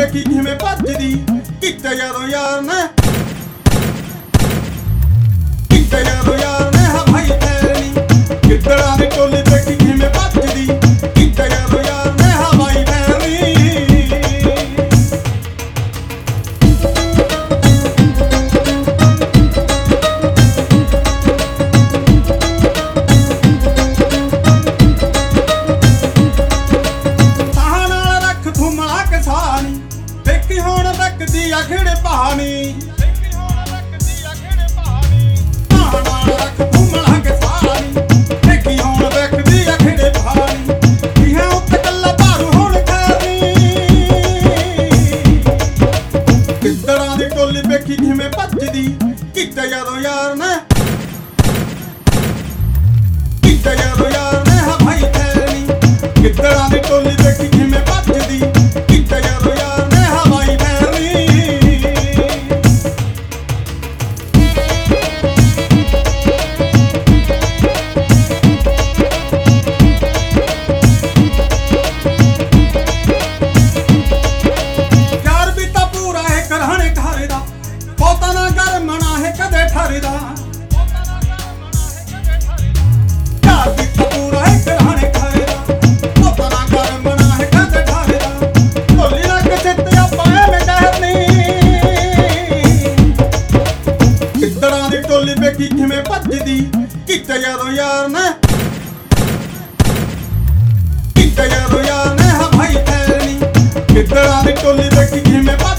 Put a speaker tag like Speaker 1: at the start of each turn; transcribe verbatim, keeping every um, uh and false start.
Speaker 1: ਵੇਖੀ ਕਿਵੇਂ ਭੱਜਦੀ ਕਿਤੇ ਜਦੋਂ ਯਾਰ ਨੇ ਕਿਤੇ ਜਦੋਂ ਯਾਰ ਨੇ ਹਵਾਈ ਫੈਰਨੀ ਗਿੱਦੜਾਂ ਦੀ ਟੋਲੀ ਵੇਖੀ ਕਿਵੇਂ ਭੱਜਦੀ ਕਿਤੇ ਜਦੋਂ ਯਾਰ ਨੇ ਹਵਾਈ ਫੈਰਨੀ ਸਾਹ ਨਾਲ ਰੱਖ ਤੂੰ ਮਲਾ ਕੇ ਸਾਨੀ ਵੇਖੀ ਹੁਣ ਰੱਖਦੀ ਆ ਖੇੜੇ ਪਹਾਣੀ ਟੋਲੀ ਵੇਖੀ ਕਿਵੇਂ ਭੱਜਦੀ ਕਿਤੇ ਜਦੋਂ ਯਾਰ ਨੇ ਕਿਤੇ ਜਦੋਂ ਯਾਰ ਨੇ ਹਵਾਈ ਫੈਰਨੀ ਗਿੱਦੜਾਂ ਦੀ ਟੋਲੀ ਵੇਖੀ ਕਿਵੇਂ ਭੱਜਦੀ ਕਿਤੇ ਜਦੋਂ ਯਾਰ ਨੇ ਹਵਾਈ ਫੈਰਨੀ ਯਾਰ ਵੀ ਤਾਂ ਪੂਰਾ ਹੈ ਕਰਹਣੇ ਘਰ ਦਾ ਬਹੁਤਾ ਨਾ ਕਰ ਮਣਾ ਹੈ ਕਦੇ ਠਰਦਾ ਯਾਰ ਵੀ ਤਾਂ ਪੂਰਾ ਹੈ ਕਰਹਣੇ ਘਰ ਦਾ ਬਹੁਤਾ ਨਾ ਕਰ ਮਣਾ ਹੈ ਕਦੇ ਠਰਦਾ ਢੋਲੀ ਲੱਗ ਸਿੱਤੇ ਆਪਾਂ ਐਵੇਂ ਡਰਨੀ ਗਿੱਦੜਾਂ ਦੀ ਟੋਲੀ ਵੇਖੀ ਕਿਵੇਂ ਭੱਜਦੀ ਕਿਤੇ ਜਦੋਂ ਯਾਰ ਨੇ ਕਿਤੇ ਜਦੋਂ ਯਾਰ ਨੇ ਹਵਾਈ ਫੈਰਨੀ ਗਿੱਦੜਾਂ ਦੀ ਟੋਲੀ ਵੇਖੀ ਕਿਵੇਂ